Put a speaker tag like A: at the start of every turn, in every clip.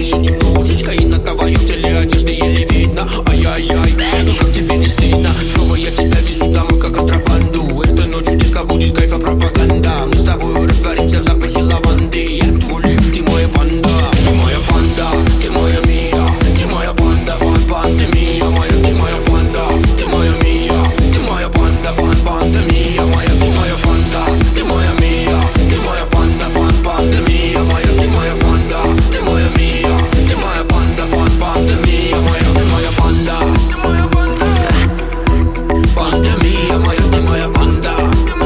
A: еще немножечко, и на твоем теле одежды еле видно. Ай-яй-яй, ну как тебе не стыдно? Снова я тебя везу домой как контрабанду. Этой ночью дико будет кайфа пропаганда. Мы с тобой растворимся в запахе лаванды. Я твой лев, ты моя панда. Ты моя панда, ты моя мия. Ты моя панда, пан-пан, ты мия моя. Ты моя панда, ты моя мия. Ты моя панда, пан-пан, ты мия моя. Ты моя панда, ты моя мия. Ты моя панда, пан-пан, ты мия моя. Ты моя панда, ты моя мия. Ты моя панда, пан-пан, ты мия моя. Ты моя панда, ты моя панда. Пандемия моя, ты моя панда.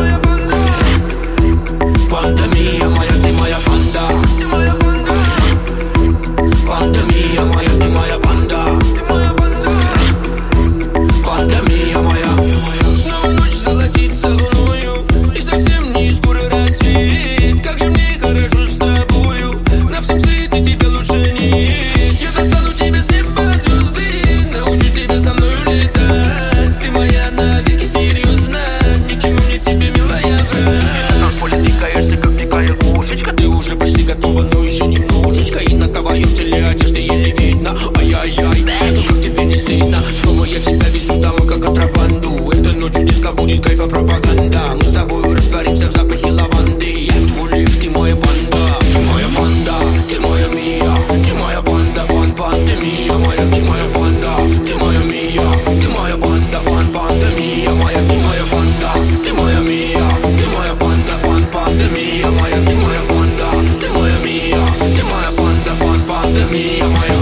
A: Пандемия моя, ты моя панда. Пандемия моя, ты моя панда. Пандемия моя. Снова ночь золотится луною, и совсем не скоро рассвет. Как же мне хорошо с тобою, на всем свете тебе лучше нет. Я достану тебе с неба звезды, научу тебя со мною летать. Ты моя навеки, серьезно, ничего мне тебе, милая, врать. На поле ты каешься, как дикая кошечка. Ты уже почти готова, но еще немножечко, и на твоем теле одежды еле видно. Ай-яй-яй, ну как тебе не стыдно? Снова я тебя везу домой как контрабанду. Этой ночью дико будет кайфа пропаганда. Мы с тобой растворимся в запахе лаванды. Я твой лев, ты моя панда. Ты моя панда, ты моя мия. Ты моя панда, пан-пан, ты мия моя. Ты моя панда, ты моя мия. Ты моя панда, пан-пан, ты мия моя. Ты моя панда, ты моя мия. Ты моя панда, пан-пан, ты мия моя. Ты моя панда, ты моя мия. Ты моя панда, пан-пан, ты мия моя.